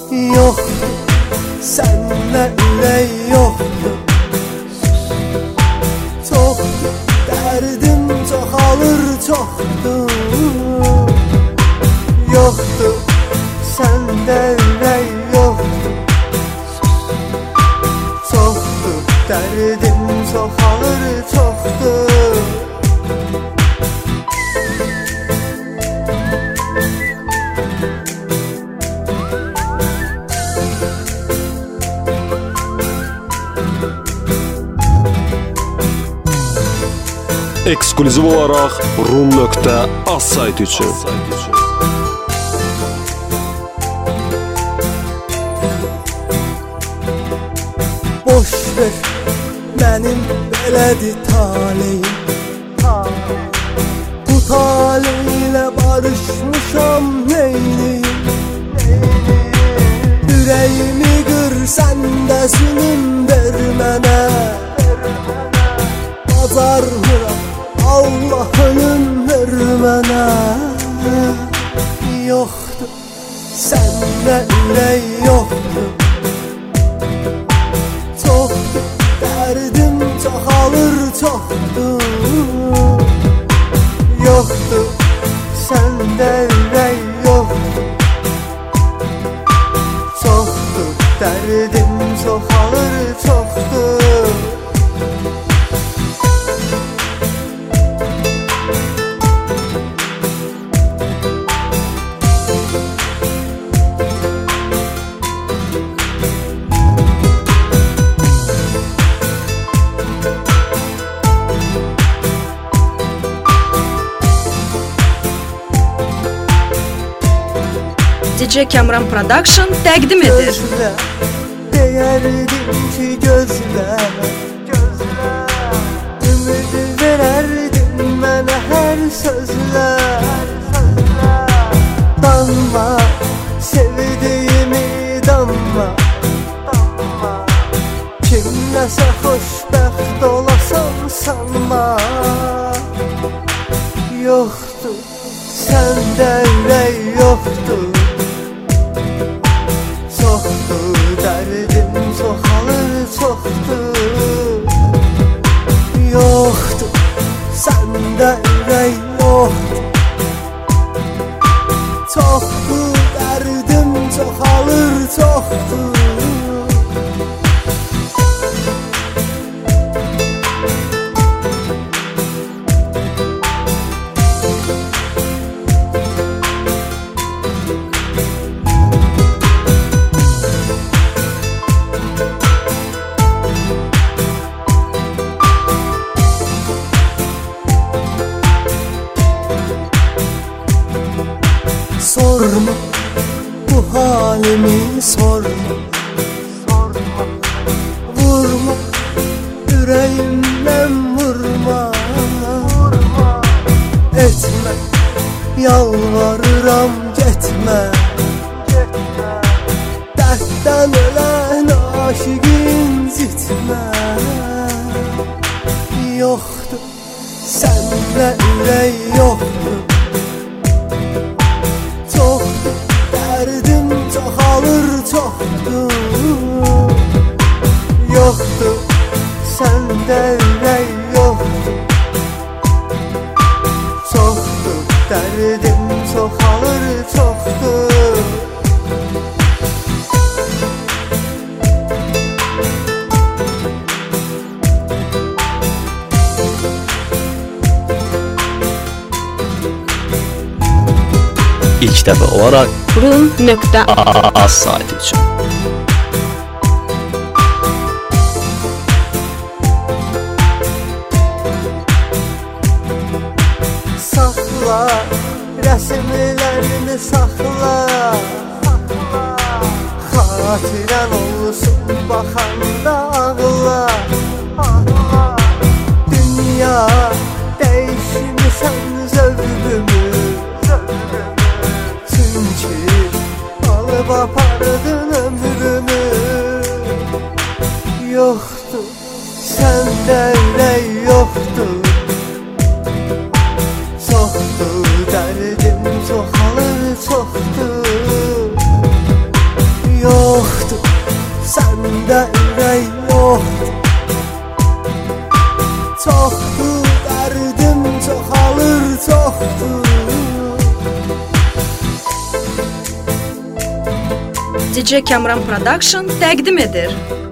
Yoktu senle ürey yoktu. Çoktu derdim çoxalır çoxdu. Yoktu sende ürey yoktu. Çoktu derdim çoxalır çoxdu. Eksklüziv olaraq rum.az saytı üçün. Boş ver mənim belədir taleyim. Bu taleyle barışmışam neyliyim. Ürəyimi qır sən də zülüm ver mənə. Bacarmıram Allah ölüm ver mənə. Yoktu sende ürey yoktu. Çoktu derdim çoxalır çoxdu. Yoktu sende ürey yoktu. Çoktu derdim çoxalır çoxdu. DJ Kamran Production təqdim edir. Gözlə, deyərdim ki gözlə. Ümid verərdim mənə hər sözlə. Danma, sevdiyimi danma. Kimləsə xoşbəxt olasan sanma. Yoktu səndə ürək yoktu. Çoxdu derdim çoxalır çoxdu. Yoktu sende ürey yoktu. Çoxdu derdim çoxalır çoxdu. Sorma bu halimi sorma. Vurma yüreğimden vurma. Etme yalvarıram gitme. Dertten ölen aşık incitme. Yoktu sende ürey yoktu. Çoktu derdim çoxalır çoxdu. Yoktu sende ürey yoktu. Çoktu derdim çoxalır çoxdu. İlk dəfə olaraq rum.az saytı üçün. Saxla rəsmlərini saxla. Xatirən olsun baxanda ağla. Dünya dəyişmirsən zövqümü. Çünki alıp apardın ömrümü. Yoktu sende ürey yoktu. Çoxdu derdim çoxalır çoxdu. sende ürək yoxdur. Çoxdur dərdim, çoxalır, çoxdur. DJ Kamran Production təqdim edir.